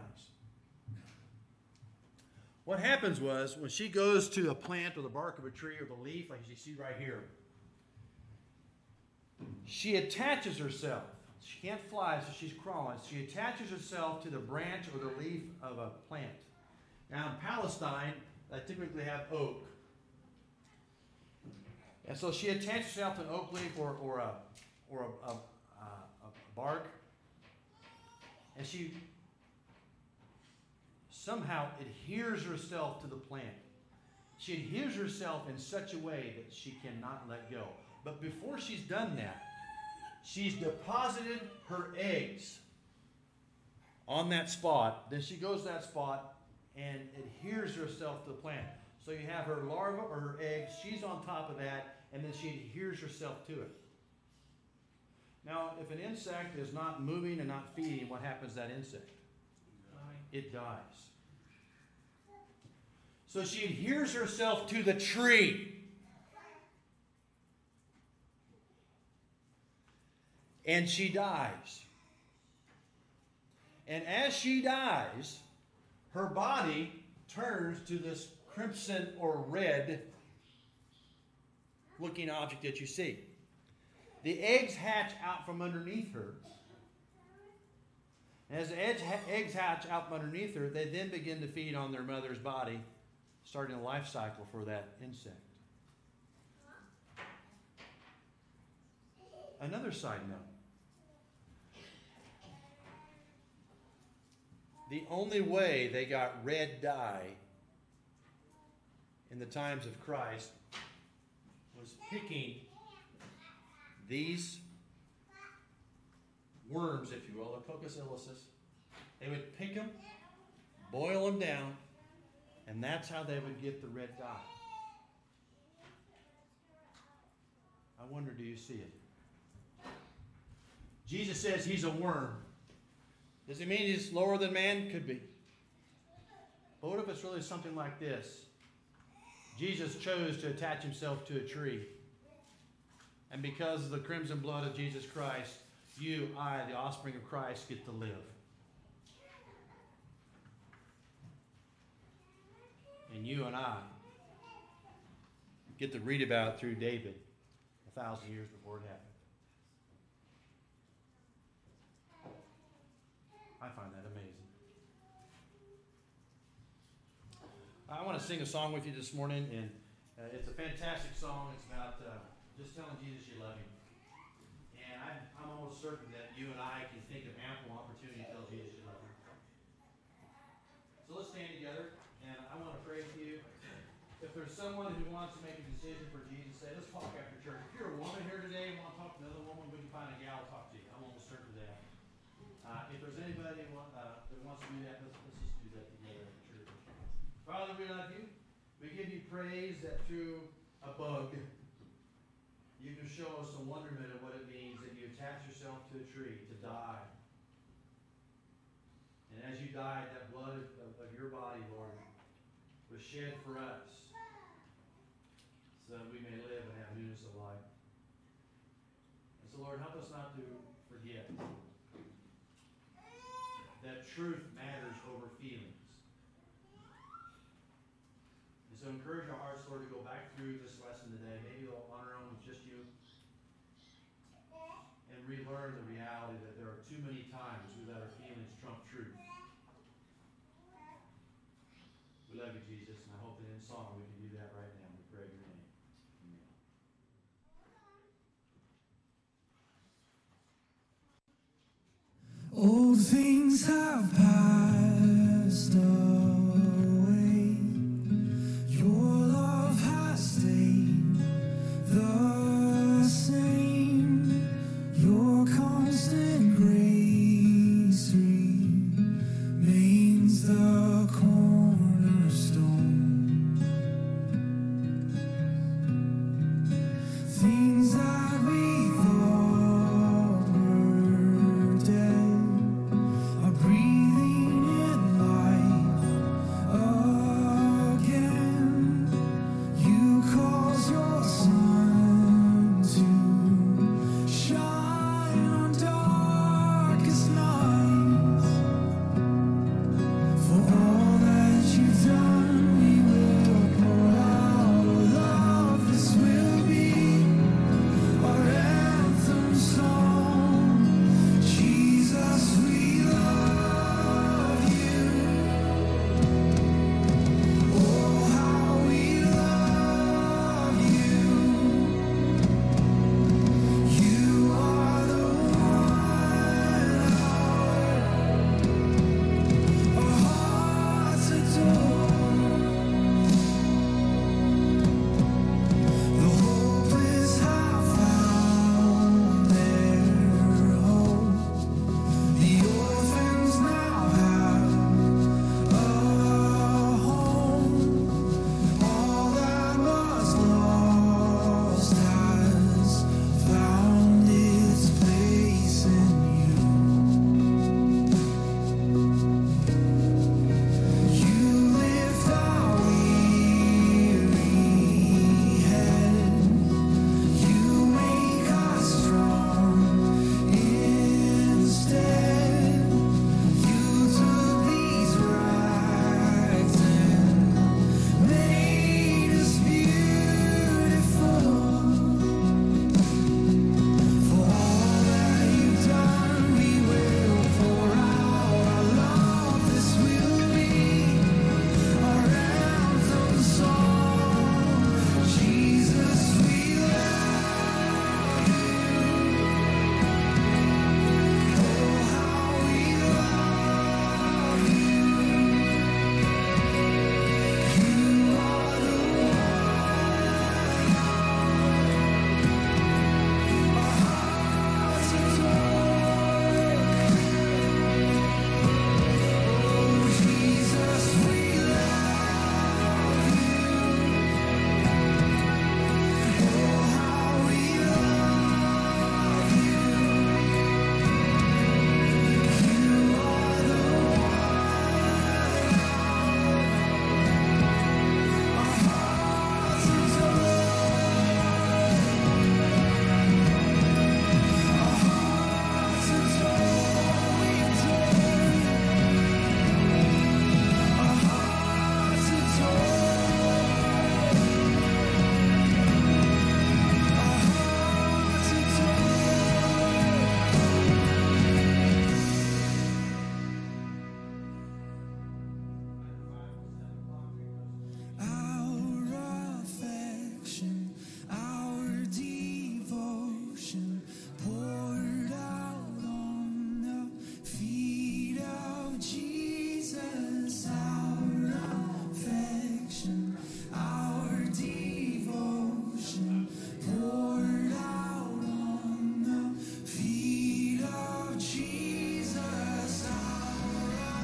What happens was, when she goes to a plant or the bark of a tree or the leaf, like you see right here, she attaches herself. She can't fly, so she's crawling. She attaches herself to the branch or the leaf of a plant. Now in Palestine, they typically have oak. And so she attaches herself to an oak leaf or a bark. And she somehow adheres herself to the plant. She adheres herself in such a way that she cannot let go. But before she's done that, she's deposited her eggs on that spot. Then she goes to that spot and adheres herself to the plant. So you have her larva or her eggs, she's on top of that, and then she adheres herself to it. Now, if an insect is not moving and not feeding, what happens to that insect? It dies. So she adheres herself to the tree. And she dies. And as she dies, her body turns to this crimson or red looking object that you see. The eggs hatch out from underneath her. And as the eggs hatch out from underneath her, they then begin to feed on their mother's body, starting a life cycle for that insect. Another side note. The only way they got red dye in the times of Christ was picking these worms, if you will, the Coccus ilicis. They would pick them, boil them down, and that's how they would get the red dye. I wonder, do you see it? Jesus says he's a worm. Does it mean he's lower than man? Could be. But what if it's really something like this? Jesus chose to attach himself to a tree. And because of the crimson blood of Jesus Christ, you, I, the offspring of Christ, get to live. And you and I get to read about it through David 1,000 years before it happened. I find that amazing. I want to sing a song with you this morning, and it's a fantastic song. It's about just telling Jesus you love him. And I'm almost certain that you and I can think of ample opportunity to tell Jesus you love him. So let's stand together, and I want to pray with you. If there's someone who wants to make a decision for Jesus, say, let's talk after church. If you're a woman here today and want to talk to another woman, we can find a gal to talk to you. I'm almost certain of that. If there's anybody that wants to do that, let's just do that together at the church. Father, we love you. We give you praise that through a bug, you can show us a wonderment of what it means that you attach yourself to a tree to die. And as you died, that blood of your body, Lord, was shed for us so that we may live and have newness of life. And so, Lord, help us not to forget that truth matters over feelings. And so encourage our hearts, Lord, to go back through this lesson today, maybe on our own with just you, and relearn the reality that there are too many times we let our feelings trump truth. We love you, Jesus, and I hope that in song we can do that right now. We pray in your name. Amen. Old things have passed away.